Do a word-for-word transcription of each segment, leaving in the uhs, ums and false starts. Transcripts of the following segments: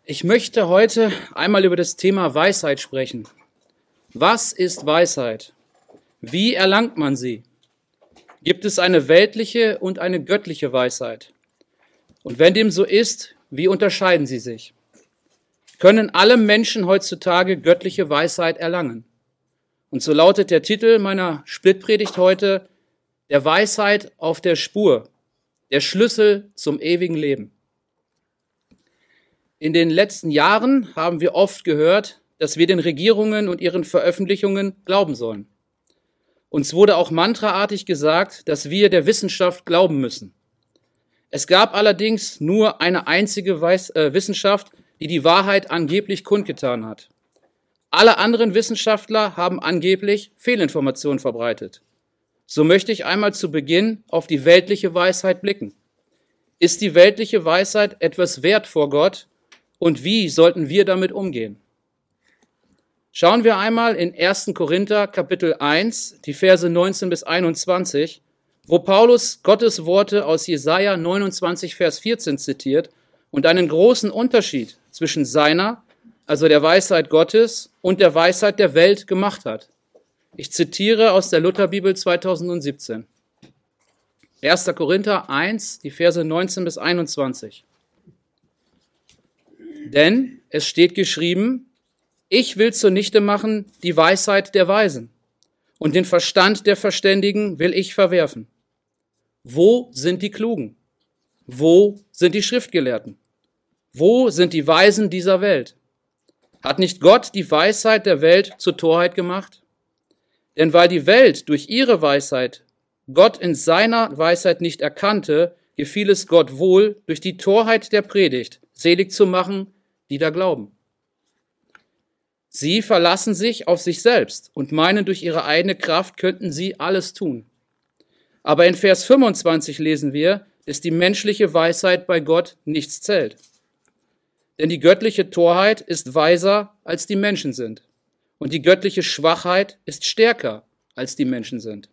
Ich möchte heute einmal über das Thema Weisheit sprechen. Was ist Weisheit? Wie erlangt man sie? Gibt es eine weltliche und eine göttliche Weisheit? Und wenn dem so ist, wie unterscheiden sie sich? Können alle Menschen heutzutage göttliche Weisheit erlangen? Und so lautet der Titel meiner Splitpredigt heute: Der Weisheit auf der Spur, der Schlüssel zum ewigen Leben. In den letzten Jahren haben wir oft gehört, dass wir den Regierungen und ihren Veröffentlichungen glauben sollen. Uns wurde auch mantraartig gesagt, dass wir der Wissenschaft glauben müssen. Es gab allerdings nur eine einzige Weis- äh, Wissenschaft, die die Wahrheit angeblich kundgetan hat. Alle anderen Wissenschaftler haben angeblich Fehlinformationen verbreitet. So möchte ich einmal zu Beginn auf die weltliche Weisheit blicken. Ist die weltliche Weisheit etwas wert vor Gott? Und wie sollten wir damit umgehen? Schauen wir einmal in ersten Korinther Kapitel eins, die Verse neunzehn bis einundzwanzig, wo Paulus Gottes Worte aus Jesaja neunundzwanzig, Vers vierzehn zitiert und einen großen Unterschied zwischen seiner, also der Weisheit Gottes, und der Weisheit der Welt gemacht hat. Ich zitiere aus der Lutherbibel zweitausendsiebzehn. erster Korinther eins, die Verse neunzehn bis einundzwanzig. Denn es steht geschrieben: Ich will zunichte machen die Weisheit der Weisen, und den Verstand der Verständigen will ich verwerfen. Wo sind die Klugen? Wo sind die Schriftgelehrten? Wo sind die Weisen dieser Welt? Hat nicht Gott die Weisheit der Welt zur Torheit gemacht? Denn weil die Welt durch ihre Weisheit Gott in seiner Weisheit nicht erkannte, gefiel es Gott wohl, durch die Torheit der Predigt selig zu machen, die da glauben. Sie verlassen sich auf sich selbst und meinen, durch ihre eigene Kraft könnten sie alles tun. Aber in Vers fünfundzwanzig lesen wir, dass die menschliche Weisheit bei Gott nichts zählt. Denn die göttliche Torheit ist weiser, als die Menschen sind. Und die göttliche Schwachheit ist stärker, als die Menschen sind.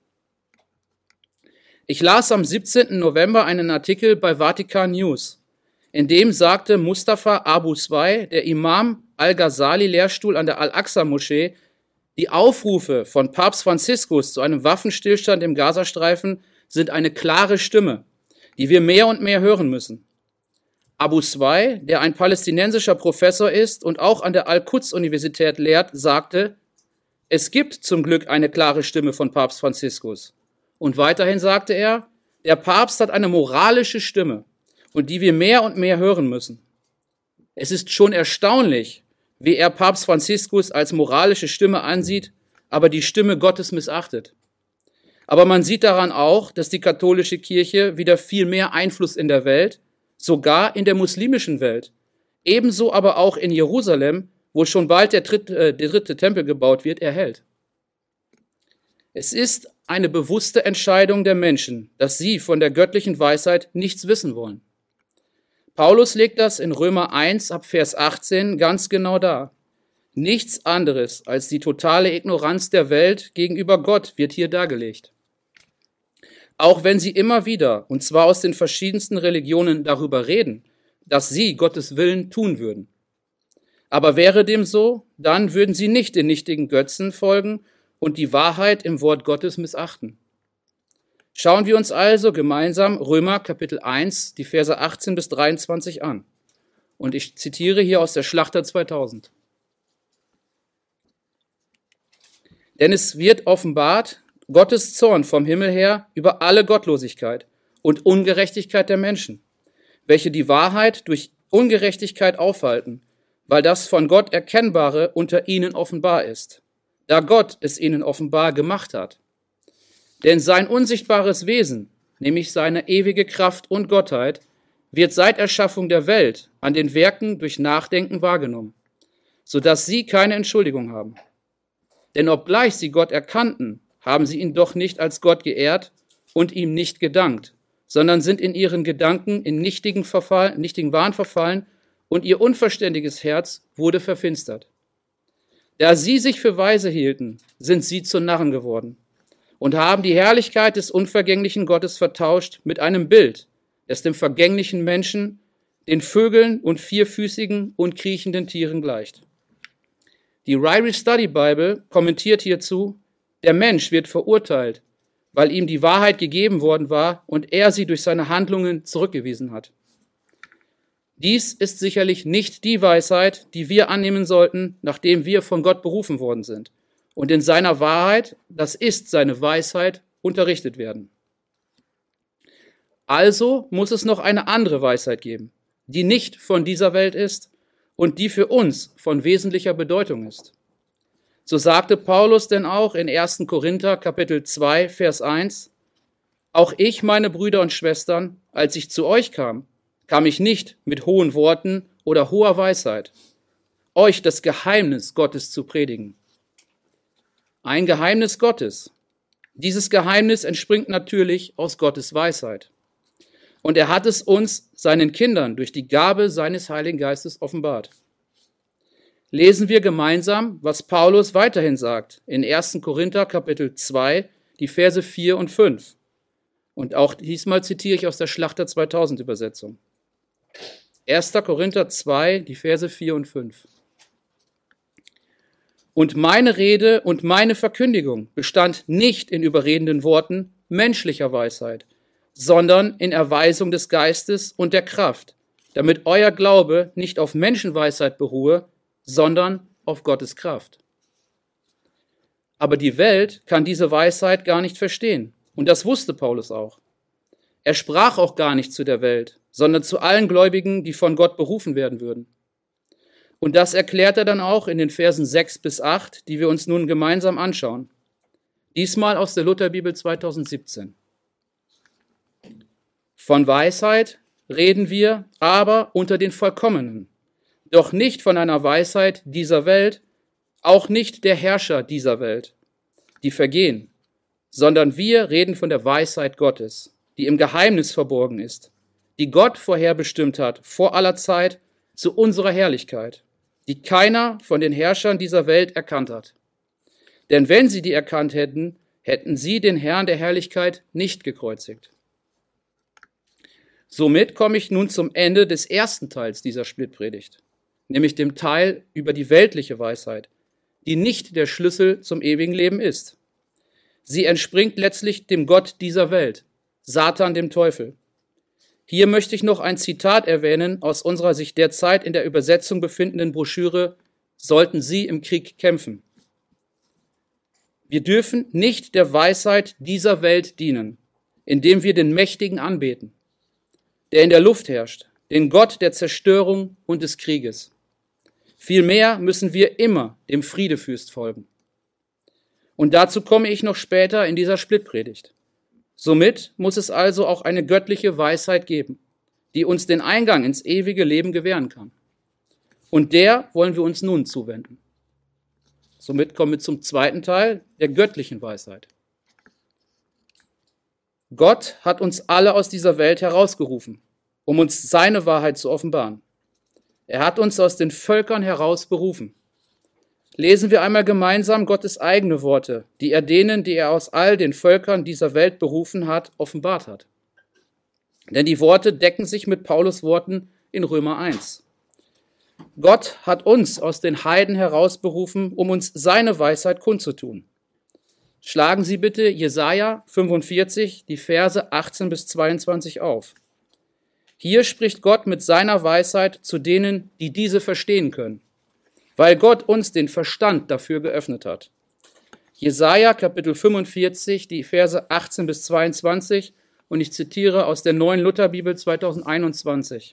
Ich las am siebzehnten November einen Artikel bei Vatikan News. In dem sagte Mustafa Abu Zwei, der Imam Al-Ghazali-Lehrstuhl an der Al-Aqsa-Moschee, die Aufrufe von Papst Franziskus zu einem Waffenstillstand im Gazastreifen sind eine klare Stimme, die wir mehr und mehr hören müssen. Abu Zwei, der ein palästinensischer Professor ist und auch an der Al-Quds-Universität lehrt, sagte: Es gibt zum Glück eine klare Stimme von Papst Franziskus. Und weiterhin sagte er: Der Papst hat eine moralische Stimme, und die wir mehr und mehr hören müssen. Es ist schon erstaunlich, wie er Papst Franziskus als moralische Stimme ansieht, aber die Stimme Gottes missachtet. Aber man sieht daran auch, dass die katholische Kirche wieder viel mehr Einfluss in der Welt, sogar in der muslimischen Welt, ebenso aber auch in Jerusalem, wo schon bald der dritte, äh, der dritte Tempel gebaut wird, erhält. Es ist eine bewusste Entscheidung der Menschen, dass sie von der göttlichen Weisheit nichts wissen wollen. Paulus legt das in Römer eins ab Vers achtzehn ganz genau dar. Nichts anderes als die totale Ignoranz der Welt gegenüber Gott wird hier dargelegt. Auch wenn sie immer wieder, und zwar aus den verschiedensten Religionen, darüber reden, dass sie Gottes Willen tun würden. Aber wäre dem so, dann würden sie nicht den nichtigen Götzen folgen und die Wahrheit im Wort Gottes missachten. Schauen wir uns also gemeinsam Römer Kapitel eins, die Verse achtzehn bis dreiundzwanzig an. Und ich zitiere hier aus der Schlachter zweitausend. Denn es wird offenbart Gottes Zorn vom Himmel her über alle Gottlosigkeit und Ungerechtigkeit der Menschen, welche die Wahrheit durch Ungerechtigkeit aufhalten, weil das von Gott Erkennbare unter ihnen offenbar ist, da Gott es ihnen offenbar gemacht hat. Denn sein unsichtbares Wesen, nämlich seine ewige Kraft und Gottheit, wird seit Erschaffung der Welt an den Werken durch Nachdenken wahrgenommen, sodass sie keine Entschuldigung haben. Denn obgleich sie Gott erkannten, haben sie ihn doch nicht als Gott geehrt und ihm nicht gedankt, sondern sind in ihren Gedanken in nichtigen, Verfall, nichtigen Wahn verfallen und ihr unverständiges Herz wurde verfinstert. Da sie sich für weise hielten, sind sie zu Narren geworden und haben die Herrlichkeit des unvergänglichen Gottes vertauscht mit einem Bild, das dem vergänglichen Menschen den Vögeln und vierfüßigen und kriechenden Tieren gleicht. Die Ryrie Study Bible kommentiert hierzu: Der Mensch wird verurteilt, weil ihm die Wahrheit gegeben worden war und er sie durch seine Handlungen zurückgewiesen hat. Dies ist sicherlich nicht die Weisheit, die wir annehmen sollten, nachdem wir von Gott berufen worden sind und in seiner Wahrheit, das ist seine Weisheit, unterrichtet werden. Also muss es noch eine andere Weisheit geben, die nicht von dieser Welt ist und die für uns von wesentlicher Bedeutung ist. So sagte Paulus denn auch in ersten Korinther Kapitel zwei, Vers eins, auch ich, meine Brüder und Schwestern, als ich zu euch kam, kam ich nicht mit hohen Worten oder hoher Weisheit, euch das Geheimnis Gottes zu predigen. Ein Geheimnis Gottes. Dieses Geheimnis entspringt natürlich aus Gottes Weisheit. Und er hat es uns, seinen Kindern, durch die Gabe seines Heiligen Geistes offenbart. Lesen wir gemeinsam, was Paulus weiterhin sagt, in ersten Korinther Kapitel zwei, die Verse vier und fünf. Und auch diesmal zitiere ich aus der Schlachter zweitausend Übersetzung. erster Korinther zwei, die Verse vier und fünf. Und meine Rede und meine Verkündigung bestand nicht in überredenden Worten menschlicher Weisheit, sondern in Erweisung des Geistes und der Kraft, damit euer Glaube nicht auf Menschenweisheit beruhe, sondern auf Gottes Kraft. Aber die Welt kann diese Weisheit gar nicht verstehen, und das wusste Paulus auch. Er sprach auch gar nicht zu der Welt, sondern zu allen Gläubigen, die von Gott berufen werden würden. Und das erklärt er dann auch in den Versen sechs bis acht, die wir uns nun gemeinsam anschauen. Diesmal aus der Lutherbibel zweitausendsiebzehn. Von Weisheit reden wir aber unter den Vollkommenen, doch nicht von einer Weisheit dieser Welt, auch nicht der Herrscher dieser Welt, die vergehen, sondern wir reden von der Weisheit Gottes, die im Geheimnis verborgen ist, die Gott vorherbestimmt hat vor aller Zeit zu unserer Herrlichkeit, die keiner von den Herrschern dieser Welt erkannt hat. Denn wenn sie die erkannt hätten, hätten sie den Herrn der Herrlichkeit nicht gekreuzigt. Somit komme ich nun zum Ende des ersten Teils dieser Splittpredigt, nämlich dem Teil über die weltliche Weisheit, die nicht der Schlüssel zum ewigen Leben ist. Sie entspringt letztlich dem Gott dieser Welt, Satan, dem Teufel. Hier möchte ich noch ein Zitat erwähnen aus unserer sich derzeit in der Übersetzung befindenden Broschüre »Sollten Sie im Krieg kämpfen?« Wir dürfen nicht der Weisheit dieser Welt dienen, indem wir den Mächtigen anbeten, der in der Luft herrscht, den Gott der Zerstörung und des Krieges. Vielmehr müssen wir immer dem Friedefürst folgen. Und dazu komme ich noch später in dieser Splittpredigt. Somit muss es also auch eine göttliche Weisheit geben, die uns den Eingang ins ewige Leben gewähren kann. Und der wollen wir uns nun zuwenden. Somit kommen wir zum zweiten Teil der göttlichen Weisheit. Gott hat uns alle aus dieser Welt herausgerufen, um uns seine Wahrheit zu offenbaren. Er hat uns aus den Völkern heraus berufen. Lesen wir einmal gemeinsam Gottes eigene Worte, die er denen, die er aus all den Völkern dieser Welt berufen hat, offenbart hat. Denn die Worte decken sich mit Paulus Worten in Römer eins. Gott hat uns aus den Heiden herausberufen, um uns seine Weisheit kundzutun. Schlagen Sie bitte Jesaja fünfundvierzig, die Verse achtzehn bis zweiundzwanzig auf. Hier spricht Gott mit seiner Weisheit zu denen, die diese verstehen können, weil Gott uns den Verstand dafür geöffnet hat. Jesaja Kapitel fünfundvierzig, die Verse achtzehn bis zweiundzwanzig, und ich zitiere aus der Neuen Lutherbibel zweitausendeinundzwanzig.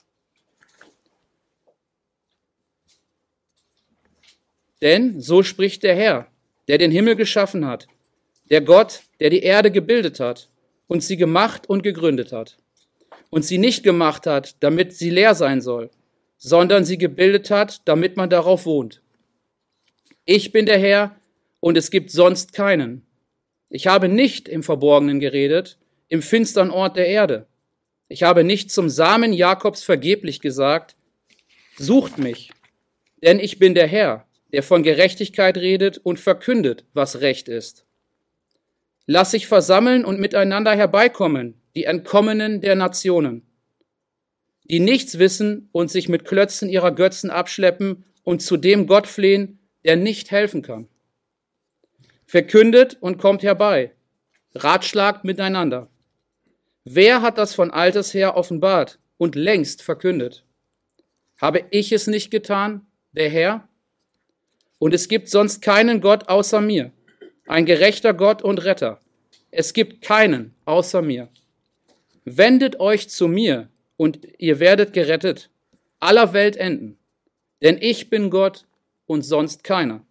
Denn so spricht der Herr, der den Himmel geschaffen hat, der Gott, der die Erde gebildet hat und sie gemacht und gegründet hat und sie nicht gemacht hat, damit sie leer sein soll, sondern sie gebildet hat, damit man darauf wohnt. Ich bin der Herr und es gibt sonst keinen. Ich habe nicht im Verborgenen geredet, im finstern Ort der Erde. Ich habe nicht zum Samen Jakobs vergeblich gesagt, sucht mich, denn ich bin der Herr, der von Gerechtigkeit redet und verkündet, was Recht ist. Lass sich versammeln und miteinander herbeikommen, die Entkommenen der Nationen. die nichts wissen und sich mit Klötzen ihrer Götzen abschleppen und zu dem Gott flehen, der nicht helfen kann. Verkündet und kommt herbei, ratschlagt miteinander. Wer hat das von alters her offenbart und längst verkündet? Habe ich es nicht getan, der Herr? Und es gibt sonst keinen Gott außer mir, ein gerechter Gott und Retter. Es gibt keinen außer mir. Wendet euch zu mir, und ihr werdet gerettet, aller Welt enden. Denn ich bin Gott und sonst keiner.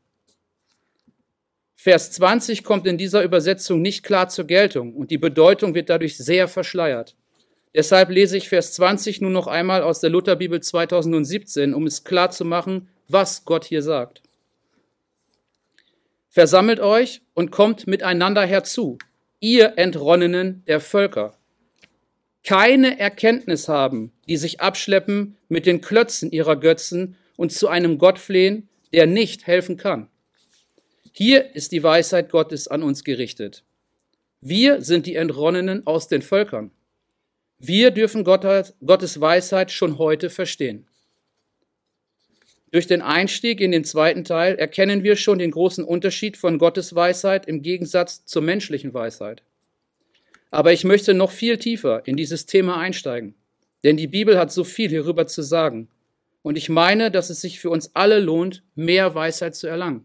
Vers zwanzig kommt in dieser Übersetzung nicht klar zur Geltung und die Bedeutung wird dadurch sehr verschleiert. Deshalb lese ich Vers zwanzig nun noch einmal aus der Lutherbibel zweitausendsiebzehn, um es klar zu machen, was Gott hier sagt. Versammelt euch und kommt miteinander herzu, ihr Entronnenen der Völker. Keine Erkenntnis haben, die sich abschleppen mit den Klötzen ihrer Götzen und zu einem Gott flehen, der nicht helfen kann. Hier ist die Weisheit Gottes an uns gerichtet. Wir sind die Entronnenen aus den Völkern. Wir dürfen Gottes Weisheit schon heute verstehen. Durch den Einstieg in den zweiten Teil erkennen wir schon den großen Unterschied von Gottes Weisheit im Gegensatz zur menschlichen Weisheit. Aber ich möchte noch viel tiefer in dieses Thema einsteigen, denn die Bibel hat so viel hierüber zu sagen. Und ich meine, dass es sich für uns alle lohnt, mehr Weisheit zu erlangen.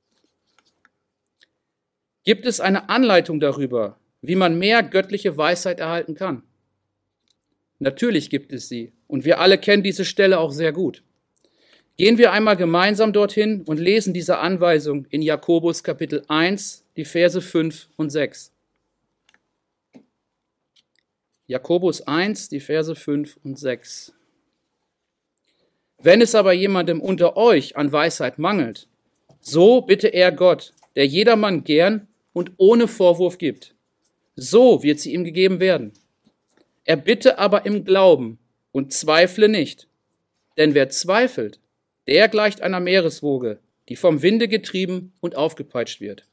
Gibt es eine Anleitung darüber, wie man mehr göttliche Weisheit erhalten kann? Natürlich gibt es sie und wir alle kennen diese Stelle auch sehr gut. Gehen wir einmal gemeinsam dorthin und lesen diese Anweisung in Jakobus Kapitel eins, die Verse fünf und sechs. Jakobus eins, die Verse fünf und sechs. Wenn es aber jemandem unter euch an Weisheit mangelt, so bitte er Gott, der jedermann gern und ohne Vorwurf gibt. So wird sie ihm gegeben werden. Er bitte aber im Glauben und zweifle nicht. Denn wer zweifelt, der gleicht einer Meereswoge, die vom Winde getrieben und aufgepeitscht wird.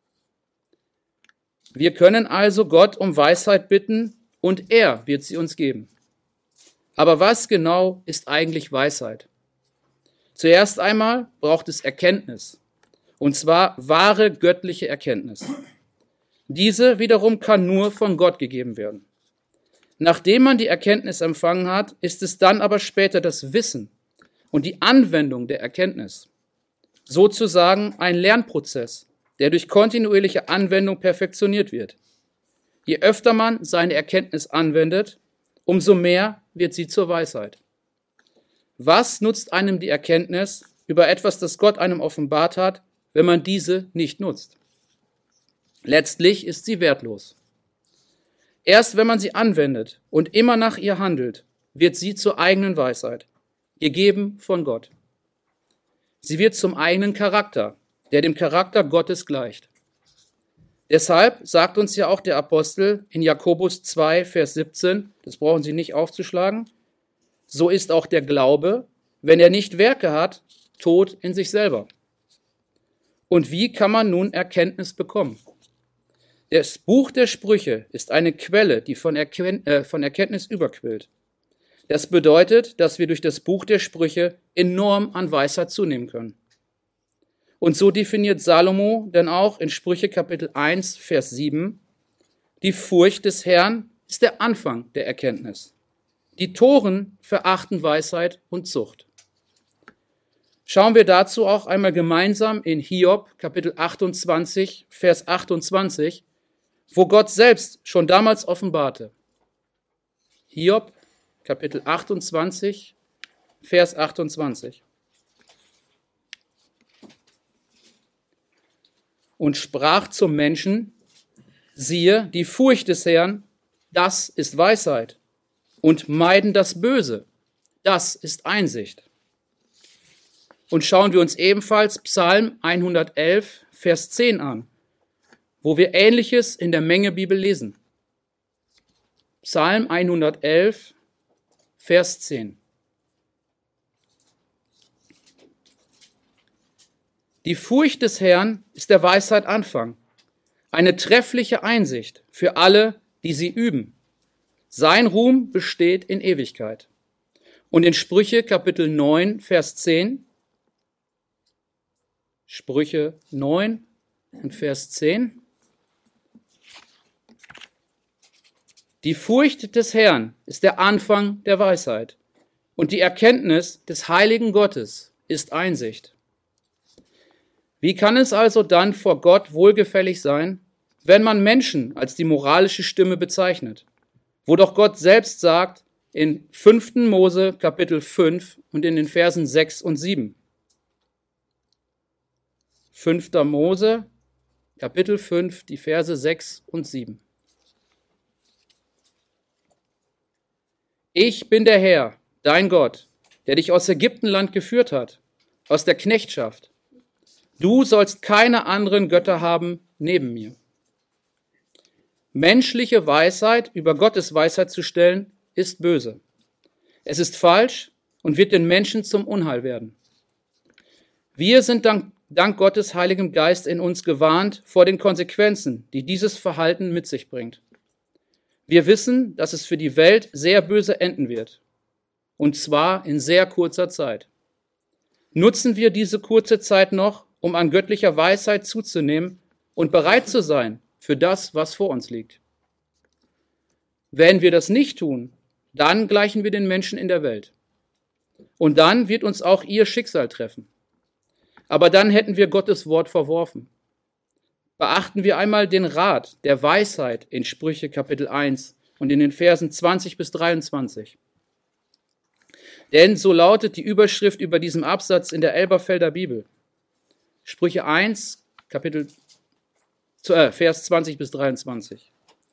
Wir können also Gott um Weisheit bitten und er wird sie uns geben. Aber was genau ist eigentlich Weisheit? Zuerst einmal braucht es Erkenntnis, und zwar wahre göttliche Erkenntnis. Diese wiederum kann nur von Gott gegeben werden. Nachdem man die Erkenntnis empfangen hat, ist es dann aber später das Wissen und die Anwendung der Erkenntnis. Sozusagen ein Lernprozess, der durch kontinuierliche Anwendung perfektioniert wird. Je öfter man seine Erkenntnis anwendet, umso mehr wird sie zur Weisheit. Was nutzt einem die Erkenntnis über etwas, das Gott einem offenbart hat, wenn man diese nicht nutzt? Letztlich ist sie wertlos. Erst wenn man sie anwendet und immer nach ihr handelt, wird sie zur eigenen Weisheit, gegeben von Gott. Sie wird zum eigenen Charakter, der dem Charakter Gottes gleicht. Deshalb sagt uns ja auch der Apostel in Jakobus zwei, Vers siebzehn, das brauchen Sie nicht aufzuschlagen, so ist auch der Glaube, wenn er nicht Werke hat, tot in sich selber. Und wie kann man nun Erkenntnis bekommen? Das Buch der Sprüche ist eine Quelle, die von, Erken- äh, von Erkenntnis überquillt. Das bedeutet, dass wir durch das Buch der Sprüche enorm an Weisheit zunehmen können. Und so definiert Salomo dann auch in Sprüche Kapitel eins, Vers sieben, die Furcht des Herrn ist der Anfang der Erkenntnis. Die Toren verachten Weisheit und Zucht. Schauen wir dazu auch einmal gemeinsam in Hiob Kapitel achtundzwanzig, Vers achtundzwanzig, wo Gott selbst schon damals offenbarte. Hiob Kapitel achtundzwanzig, Vers achtundzwanzig. Und sprach zum Menschen, siehe, die Furcht des Herrn, das ist Weisheit, und meiden das Böse, das ist Einsicht. Und schauen wir uns ebenfalls Psalm hundertelf, Vers zehn an, wo wir Ähnliches in der Mengebibel lesen. Psalm hundertelf, Vers zehn. Die Furcht des Herrn ist der Weisheit Anfang, eine treffliche Einsicht für alle, die sie üben. Sein Ruhm besteht in Ewigkeit. Und in Sprüche Kapitel neun, Vers zehn, Sprüche neun und Vers zehn, die Furcht des Herrn ist der Anfang der Weisheit und die Erkenntnis des heiligen Gottes ist Einsicht. Wie kann es also dann vor Gott wohlgefällig sein, wenn man Menschen als die moralische Stimme bezeichnet, wo doch Gott selbst sagt in fünften Mose Kapitel fünf und in den Versen sechs und sieben. fünfter Mose Kapitel fünf, die Verse sechs und sieben. Ich bin der Herr, dein Gott, der dich aus Ägyptenland geführt hat, aus der Knechtschaft. Du sollst keine anderen Götter haben neben mir. Menschliche Weisheit über Gottes Weisheit zu stellen, ist böse. Es ist falsch und wird den Menschen zum Unheil werden. Wir sind dank, dank Gottes Heiligem Geist in uns gewarnt vor den Konsequenzen, die dieses Verhalten mit sich bringt. Wir wissen, dass es für die Welt sehr böse enden wird. Und zwar in sehr kurzer Zeit. Nutzen wir diese kurze Zeit noch, um an göttlicher Weisheit zuzunehmen und bereit zu sein für das, was vor uns liegt. Wenn wir das nicht tun, dann gleichen wir den Menschen in der Welt. Und dann wird uns auch ihr Schicksal treffen. Aber dann hätten wir Gottes Wort verworfen. Beachten wir einmal den Rat der Weisheit in Sprüche Kapitel eins und in den Versen zwanzig bis dreiundzwanzig. Denn so lautet die Überschrift über diesem Absatz in der Elberfelder Bibel. Sprüche eins, Kapitel, äh, Vers zwanzig bis dreiundzwanzig.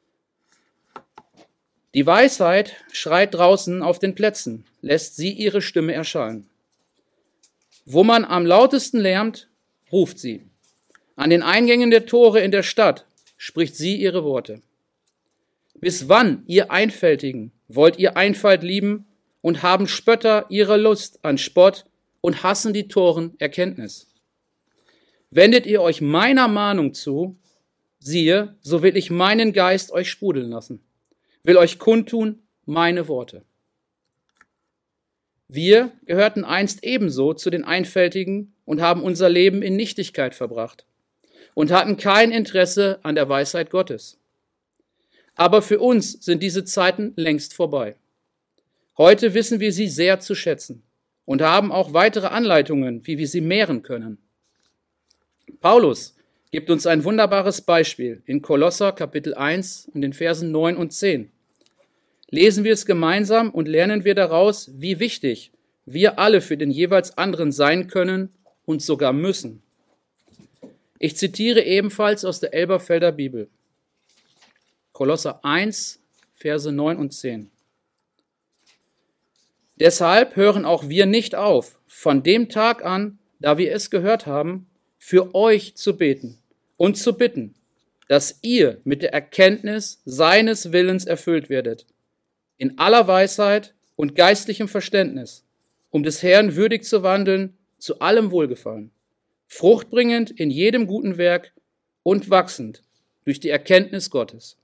Die Weisheit schreit draußen auf den Plätzen, lässt sie ihre Stimme erschallen. Wo man am lautesten lärmt, ruft sie. An den Eingängen der Tore in der Stadt spricht sie ihre Worte. Bis wann, ihr Einfältigen, wollt ihr Einfalt lieben und haben Spötter ihre Lust an Spott und hassen die Toren Erkenntnis? Wendet ihr euch meiner Mahnung zu, siehe, so will ich meinen Geist euch sprudeln lassen, will euch kundtun meine Worte. Wir gehörten einst ebenso zu den Einfältigen und haben unser Leben in Nichtigkeit verbracht und hatten kein Interesse an der Weisheit Gottes. Aber für uns sind diese Zeiten längst vorbei. Heute wissen wir sie sehr zu schätzen und haben auch weitere Anleitungen, wie wir sie mehren können. Paulus gibt uns ein wunderbares Beispiel in Kolosser Kapitel eins in den Versen neun und zehn. Lesen wir es gemeinsam und lernen wir daraus, wie wichtig wir alle für den jeweils anderen sein können und sogar müssen. Ich zitiere ebenfalls aus der Elberfelder Bibel. Kolosser eins, Verse neun und zehn. Deshalb hören auch wir nicht auf, von dem Tag an, da wir es gehört haben, für euch zu beten und zu bitten, dass ihr mit der Erkenntnis seines Willens erfüllt werdet, in aller Weisheit und geistlichem Verständnis, um des Herrn würdig zu wandeln, zu allem Wohlgefallen, fruchtbringend in jedem guten Werk und wachsend durch die Erkenntnis Gottes.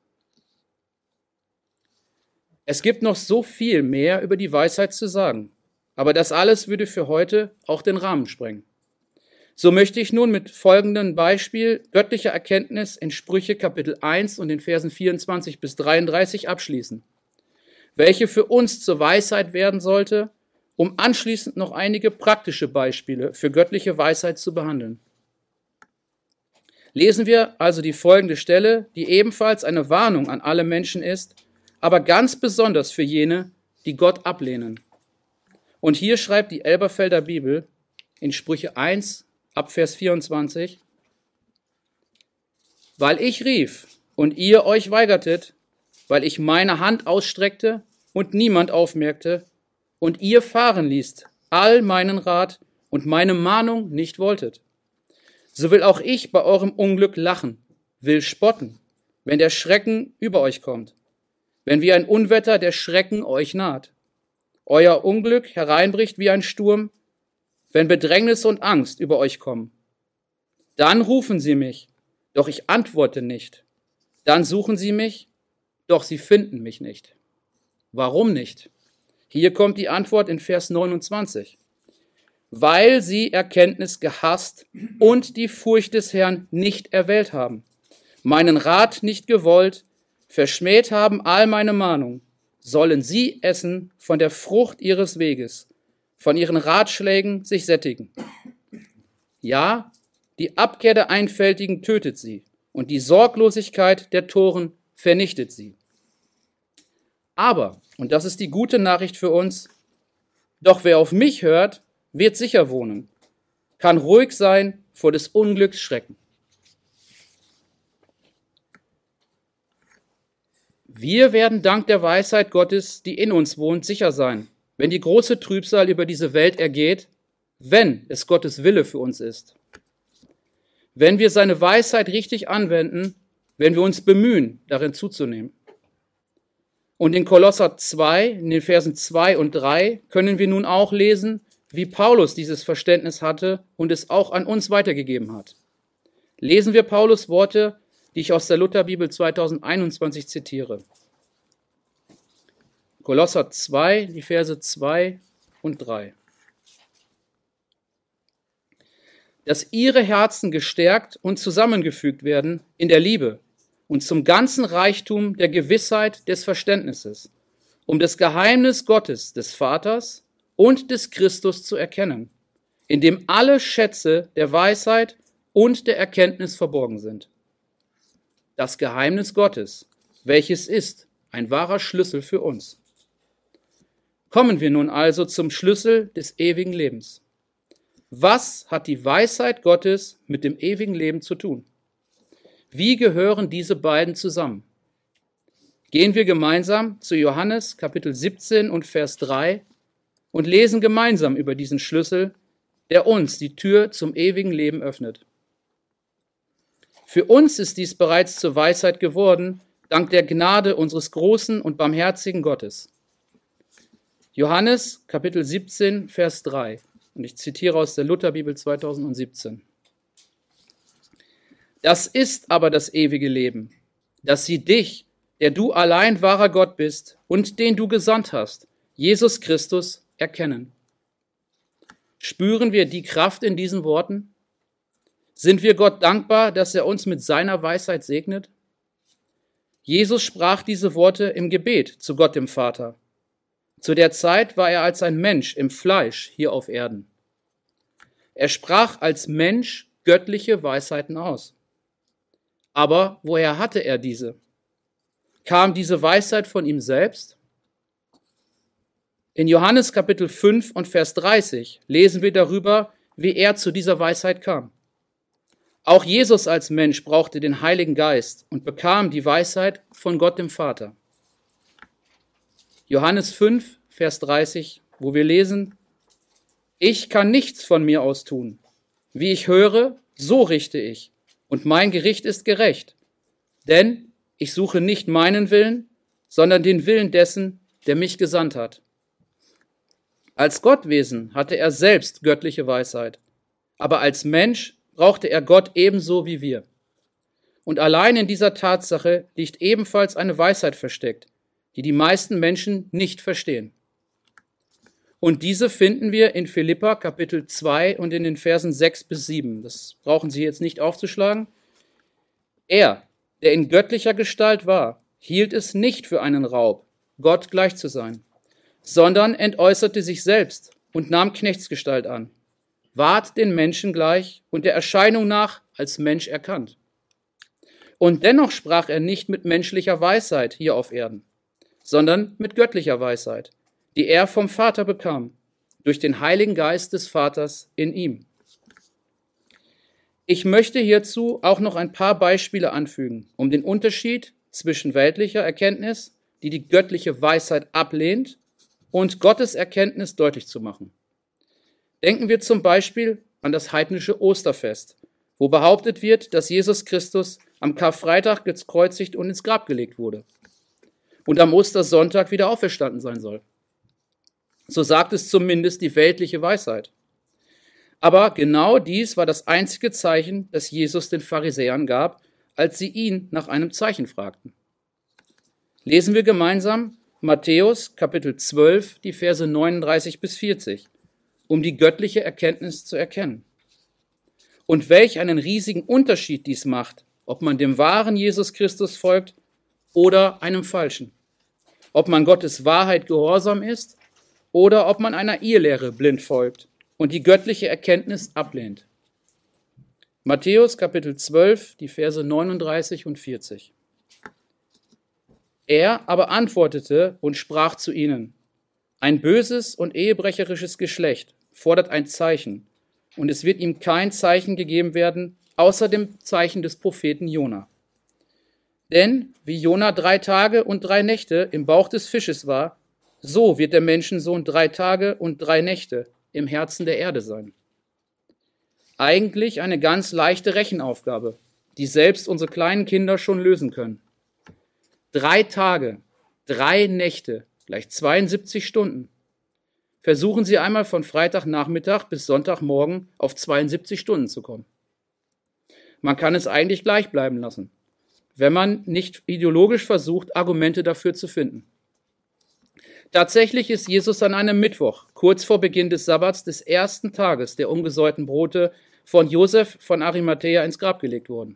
Es gibt noch so viel mehr über die Weisheit zu sagen, aber das alles würde für heute auch den Rahmen sprengen. So möchte ich nun mit folgendem Beispiel göttlicher Erkenntnis in Sprüche Kapitel eins und den Versen vierundzwanzig bis dreiunddreißig abschließen, welche für uns zur Weisheit werden sollte, um anschließend noch einige praktische Beispiele für göttliche Weisheit zu behandeln. Lesen wir also die folgende Stelle, die ebenfalls eine Warnung an alle Menschen ist, aber ganz besonders für jene, die Gott ablehnen. Und hier schreibt die Elberfelder Bibel in Sprüche eins, ab Vers vierundzwanzig, weil ich rief und ihr euch weigertet, weil ich meine Hand ausstreckte und niemand aufmerkte und ihr fahren ließt all meinen Rat und meine Mahnung nicht wolltet. So will auch ich bei eurem Unglück lachen, will spotten, wenn der Schrecken über euch kommt, wenn wie ein Unwetter der Schrecken euch naht, euer Unglück hereinbricht wie ein Sturm, wenn Bedrängnis und Angst über euch kommen. Dann rufen sie mich, doch ich antworte nicht. Dann suchen sie mich, doch sie finden mich nicht. Warum nicht? Hier kommt die Antwort in Vers neunundzwanzig. Weil sie Erkenntnis gehasst und die Furcht des Herrn nicht erwählt haben, meinen Rat nicht gewollt, verschmäht haben all meine Mahnung, sollen sie essen von der Frucht ihres Weges, von ihren Ratschlägen sich sättigen. Ja, die Abkehr der Einfältigen tötet sie, und die Sorglosigkeit der Toren vernichtet sie. Aber, und das ist die gute Nachricht für uns, doch wer auf mich hört, wird sicher wohnen, kann ruhig sein vor des Unglücks Schrecken. Wir werden dank der Weisheit Gottes, die in uns wohnt, sicher sein, wenn die große Trübsal über diese Welt ergeht, wenn es Gottes Wille für uns ist. Wenn wir seine Weisheit richtig anwenden, wenn wir uns bemühen, darin zuzunehmen. Und in Kolosser zwei, in den Versen zwei und drei, können wir nun auch lesen, wie Paulus dieses Verständnis hatte und es auch an uns weitergegeben hat. Lesen wir Paulus' Worte, die ich aus der Lutherbibel zweitausendeinundzwanzig zitiere. Kolosser zwei, die Verse zwei und drei. Dass ihre Herzen gestärkt und zusammengefügt werden in der Liebe und zum ganzen Reichtum der Gewissheit des Verständnisses, um das Geheimnis Gottes, des Vaters und des Christus zu erkennen, in dem alle Schätze der Weisheit und der Erkenntnis verborgen sind. Das Geheimnis Gottes, welches ist ein wahrer Schlüssel für uns. Kommen wir nun also zum Schlüssel des ewigen Lebens. Was hat die Weisheit Gottes mit dem ewigen Leben zu tun? Wie gehören diese beiden zusammen? Gehen wir gemeinsam zu Johannes Kapitel siebzehn und Vers drei und lesen gemeinsam über diesen Schlüssel, der uns die Tür zum ewigen Leben öffnet. Für uns ist dies bereits zur Weisheit geworden, dank der Gnade unseres großen und barmherzigen Gottes. Johannes Kapitel siebzehn, Vers drei. Und ich zitiere aus der Lutherbibel zweitausendsiebzehn. Das ist aber das ewige Leben, dass sie dich, der du allein wahrer Gott bist und den du gesandt hast, Jesus Christus, erkennen. Spüren wir die Kraft in diesen Worten? Sind wir Gott dankbar, dass er uns mit seiner Weisheit segnet? Jesus sprach diese Worte im Gebet zu Gott dem Vater. Zu der Zeit war er als ein Mensch im Fleisch hier auf Erden. Er sprach als Mensch göttliche Weisheiten aus. Aber woher hatte er diese? Kam diese Weisheit von ihm selbst? In Johannes Kapitel fünf und Vers dreißig lesen wir darüber, wie er zu dieser Weisheit kam. Auch Jesus als Mensch brauchte den Heiligen Geist und bekam die Weisheit von Gott dem Vater. Johannes fünf, Vers dreißig, wo wir lesen, ich kann nichts von mir aus tun. Wie ich höre, so richte ich, und mein Gericht ist gerecht. Denn ich suche nicht meinen Willen, sondern den Willen dessen, der mich gesandt hat. Als Gottwesen hatte er selbst göttliche Weisheit, aber als Mensch brauchte er Gott ebenso wie wir. Und allein in dieser Tatsache liegt ebenfalls eine Weisheit versteckt, die die meisten Menschen nicht verstehen. Und diese finden wir in Philipper Kapitel zwei und in den Versen sechs bis sieben. Das brauchen Sie jetzt nicht aufzuschlagen. Er, der in göttlicher Gestalt war, hielt es nicht für einen Raub, Gott gleich zu sein, sondern entäußerte sich selbst und nahm Knechtsgestalt an, ward den Menschen gleich und der Erscheinung nach als Mensch erkannt. Und dennoch sprach er nicht mit menschlicher Weisheit hier auf Erden, sondern mit göttlicher Weisheit, die er vom Vater bekam, durch den Heiligen Geist des Vaters in ihm. Ich möchte hierzu auch noch ein paar Beispiele anfügen, um den Unterschied zwischen weltlicher Erkenntnis, die die göttliche Weisheit ablehnt, und Gottes Erkenntnis deutlich zu machen. Denken wir zum Beispiel an das heidnische Osterfest, wo behauptet wird, dass Jesus Christus am Karfreitag gekreuzigt und ins Grab gelegt wurde und am Ostersonntag wieder auferstanden sein soll. So sagt es zumindest die weltliche Weisheit. Aber genau dies war das einzige Zeichen, das Jesus den Pharisäern gab, als sie ihn nach einem Zeichen fragten. Lesen wir gemeinsam Matthäus Kapitel zwölf, die Verse neununddreißig bis vierzig, um die göttliche Erkenntnis zu erkennen. Und welch einen riesigen Unterschied dies macht, ob man dem wahren Jesus Christus folgt oder einem falschen. Ob man Gottes Wahrheit gehorsam ist oder ob man einer Irrlehre blind folgt und die göttliche Erkenntnis ablehnt. Matthäus Kapitel zwölf, die Verse neununddreißig und vierzig. Er aber antwortete und sprach zu ihnen: Ein böses und ehebrecherisches Geschlecht fordert ein Zeichen, und es wird ihm kein Zeichen gegeben werden, außer dem Zeichen des Propheten Jona. Denn wie Jona drei Tage und drei Nächte im Bauch des Fisches war, so wird der Menschensohn drei Tage und drei Nächte im Herzen der Erde sein. Eigentlich eine ganz leichte Rechenaufgabe, die selbst unsere kleinen Kinder schon lösen können. Drei Tage, drei Nächte, gleich zweiundsiebzig Stunden. Versuchen Sie einmal von Freitagnachmittag bis Sonntagmorgen auf zweiundsiebzig Stunden zu kommen. Man kann es eigentlich gleich bleiben lassen, wenn man nicht ideologisch versucht, Argumente dafür zu finden. Tatsächlich ist Jesus an einem Mittwoch, kurz vor Beginn des Sabbats des ersten Tages der ungesäuerten Brote, von Josef von Arimathäa ins Grab gelegt worden.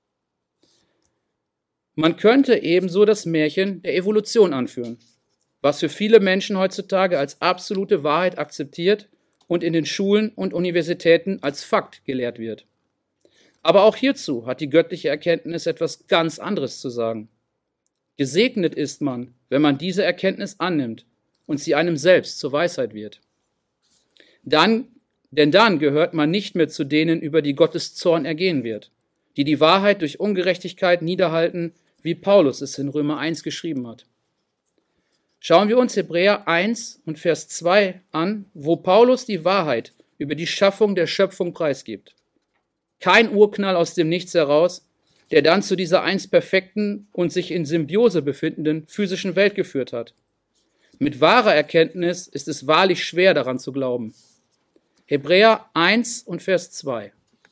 Man könnte ebenso das Märchen der Evolution anführen, was für viele Menschen heutzutage als absolute Wahrheit akzeptiert und in den Schulen und Universitäten als Fakt gelehrt wird. Aber auch hierzu hat die göttliche Erkenntnis etwas ganz anderes zu sagen. Gesegnet ist man, wenn man diese Erkenntnis annimmt und sie einem selbst zur Weisheit wird. Dann, denn dann gehört man nicht mehr zu denen, über die Gottes Zorn ergehen wird, die die Wahrheit durch Ungerechtigkeit niederhalten, wie Paulus es in Römer eins geschrieben hat. Schauen wir uns Hebräer eins und Vers zwei an, wo Paulus die Wahrheit über die Schaffung der Schöpfung preisgibt. Kein Urknall aus dem Nichts heraus, der dann zu dieser einst perfekten und sich in Symbiose befindenden physischen Welt geführt hat. Mit wahrer Erkenntnis ist es wahrlich schwer, daran zu glauben. Hebräer eins und Vers zwei.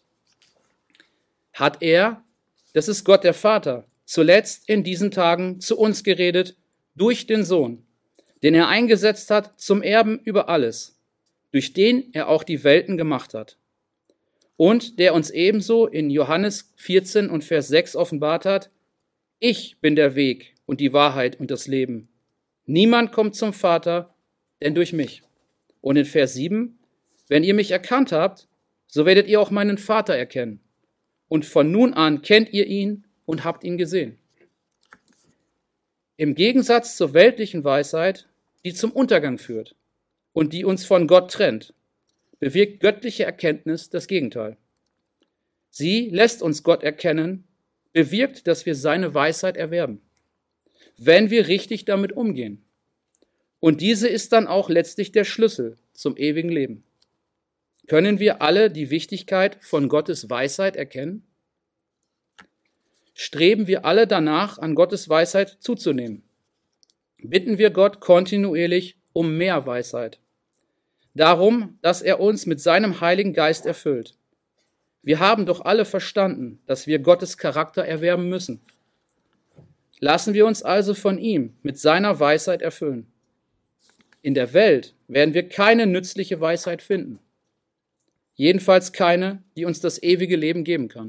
Hat er, das ist Gott der Vater, zuletzt in diesen Tagen zu uns geredet durch den Sohn, den er eingesetzt hat zum Erben über alles, durch den er auch die Welten gemacht hat. Und der uns ebenso in Johannes vierzehn und Vers sechs offenbart hat: Ich bin der Weg und die Wahrheit und das Leben. Niemand kommt zum Vater, denn durch mich. Und in Vers sieben: Wenn ihr mich erkannt habt, so werdet ihr auch meinen Vater erkennen. Und von nun an kennt ihr ihn und habt ihn gesehen. Im Gegensatz zur weltlichen Weisheit, die zum Untergang führt und die uns von Gott trennt, bewirkt göttliche Erkenntnis das Gegenteil. Sie lässt uns Gott erkennen, bewirkt, dass wir seine Weisheit erwerben, wenn wir richtig damit umgehen. Und diese ist dann auch letztlich der Schlüssel zum ewigen Leben. Können wir alle die Wichtigkeit von Gottes Weisheit erkennen? Streben wir alle danach, an Gottes Weisheit zuzunehmen? Bitten wir Gott kontinuierlich um mehr Weisheit. Darum, dass er uns mit seinem Heiligen Geist erfüllt. Wir haben doch alle verstanden, dass wir Gottes Charakter erwerben müssen. Lassen wir uns also von ihm mit seiner Weisheit erfüllen. In der Welt werden wir keine nützliche Weisheit finden. Jedenfalls keine, die uns das ewige Leben geben kann.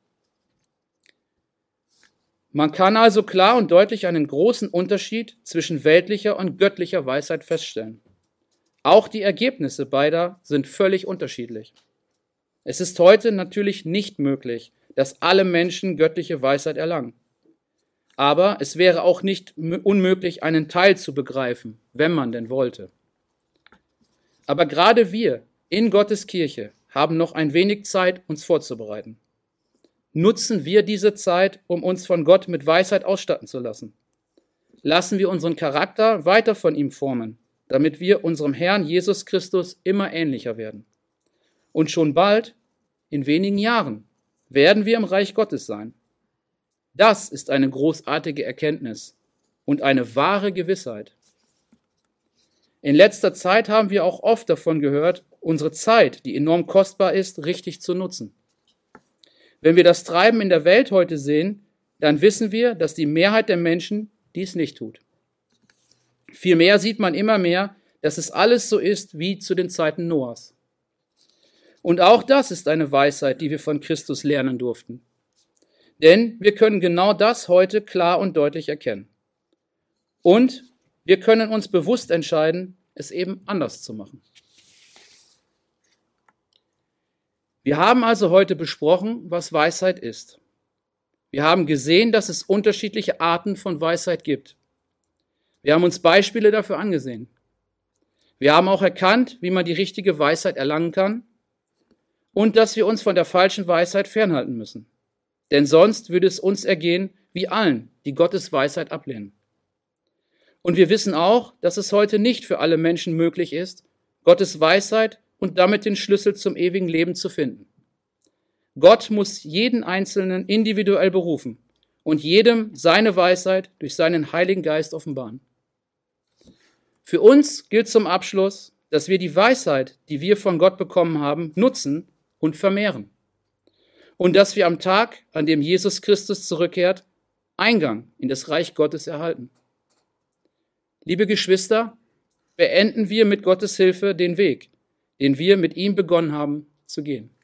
Man kann also klar und deutlich einen großen Unterschied zwischen weltlicher und göttlicher Weisheit feststellen. Auch die Ergebnisse beider sind völlig unterschiedlich. Es ist heute natürlich nicht möglich, dass alle Menschen göttliche Weisheit erlangen. Aber es wäre auch nicht unmöglich, einen Teil zu begreifen, wenn man denn wollte. Aber gerade wir in Gottes Kirche haben noch ein wenig Zeit, uns vorzubereiten. Nutzen wir diese Zeit, um uns von Gott mit Weisheit ausstatten zu lassen. Lassen wir unseren Charakter weiter von ihm formen, damit wir unserem Herrn Jesus Christus immer ähnlicher werden. Und schon bald, in wenigen Jahren, werden wir im Reich Gottes sein. Das ist eine großartige Erkenntnis und eine wahre Gewissheit. In letzter Zeit haben wir auch oft davon gehört, unsere Zeit, die enorm kostbar ist, richtig zu nutzen. Wenn wir das Treiben in der Welt heute sehen, dann wissen wir, dass die Mehrheit der Menschen dies nicht tut. Vielmehr sieht man immer mehr, dass es alles so ist wie zu den Zeiten Noahs. Und auch das ist eine Weisheit, die wir von Christus lernen durften. Denn wir können genau das heute klar und deutlich erkennen. Und wir können uns bewusst entscheiden, es eben anders zu machen. Wir haben also heute besprochen, was Weisheit ist. Wir haben gesehen, dass es unterschiedliche Arten von Weisheit gibt. Wir haben uns Beispiele dafür angesehen. Wir haben auch erkannt, wie man die richtige Weisheit erlangen kann und dass wir uns von der falschen Weisheit fernhalten müssen. Denn sonst würde es uns ergehen wie allen, die Gottes Weisheit ablehnen. Und wir wissen auch, dass es heute nicht für alle Menschen möglich ist, Gottes Weisheit und damit den Schlüssel zum ewigen Leben zu finden. Gott muss jeden Einzelnen individuell berufen und jedem seine Weisheit durch seinen Heiligen Geist offenbaren. Für uns gilt zum Abschluss, dass wir die Weisheit, die wir von Gott bekommen haben, nutzen und vermehren. Und dass wir am Tag, an dem Jesus Christus zurückkehrt, Eingang in das Reich Gottes erhalten. Liebe Geschwister, beenden wir mit Gottes Hilfe den Weg, den wir mit ihm begonnen haben zu gehen.